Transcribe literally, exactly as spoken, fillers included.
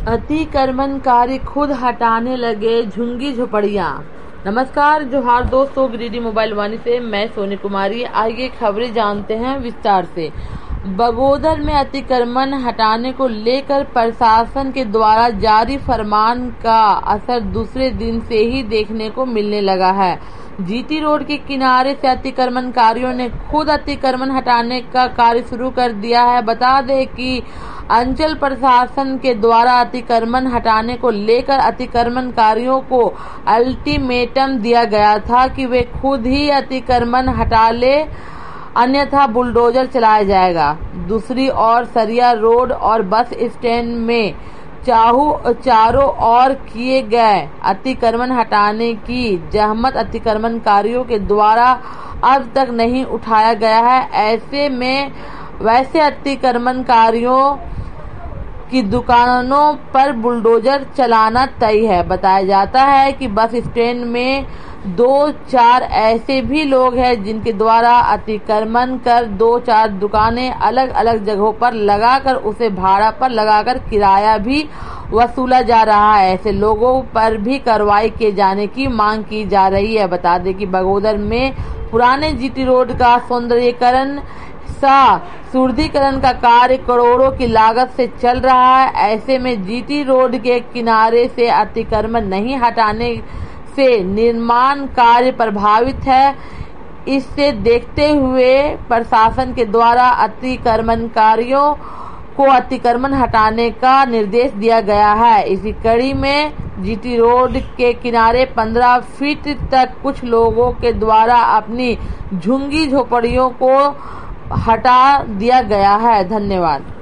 अतिक्रमणकारी खुद हटाने लगे झुग्गी झोपड़ियां। नमस्कार, जोहार दोस्तों, गिरिडीह मोबाइल वाणी से मैं सोनी कुमारी। आइए खबरें जानते हैं विस्तार से। बगोदर में अतिक्रमण हटाने को लेकर प्रशासन के द्वारा जारी फरमान का असर दूसरे दिन से ही देखने को मिलने लगा है। जीटी रोड के किनारे से अतिक्रमणकारियों ने खुद अतिक्रमण हटाने का कार्य शुरू कर दिया है। बता दें कि अंचल प्रशासन के द्वारा अतिक्रमण हटाने को लेकर अतिक्रमणकारियों को अल्टीमेटम दिया गया था कि वे खुद ही अतिक्रमण हटा ले, अन्यथा बुलडोजर चलाया जाएगा। दूसरी ओर सरिया रोड और बस स्टैंड में चाहू चारों ओर किए गए अतिक्रमण हटाने की जहमत अतिक्रमणकारियों के द्वारा अब तक नहीं उठाया गया है। ऐसे में वैसे अतिक्रमणकारियों की दुकानों पर बुलडोजर चलाना तय है। बताया जाता है कि बस स्टैंड में दो चार ऐसे भी लोग हैं जिनके द्वारा अतिक्रमण कर दो चार दुकानें अलग अलग जगहों पर लगाकर उसे भाड़ा पर लगाकर किराया भी वसूला जा रहा है। ऐसे लोगों पर भी कार्रवाई किए जाने की मांग की जा रही है। बता दें कि बगोदर में पुराने जीटी रोड का सौंदर्यीकरण सा सुदृढ़ीकरण का कार्य करोड़ों की लागत से चल रहा है। ऐसे में जीटी रोड के किनारे से अतिक्रमण नहीं हटाने से निर्माण कार्य प्रभावित है। इससे देखते हुए प्रशासन के द्वारा अतिक्रमणकारियों को अतिक्रमण हटाने का निर्देश दिया गया है। इसी कड़ी में जीटी रोड के किनारे पंद्रह फीट तक कुछ लोगों के द्वारा अपनी झुग्गी झोपड़ियों को हटा दिया गया है। धन्यवाद।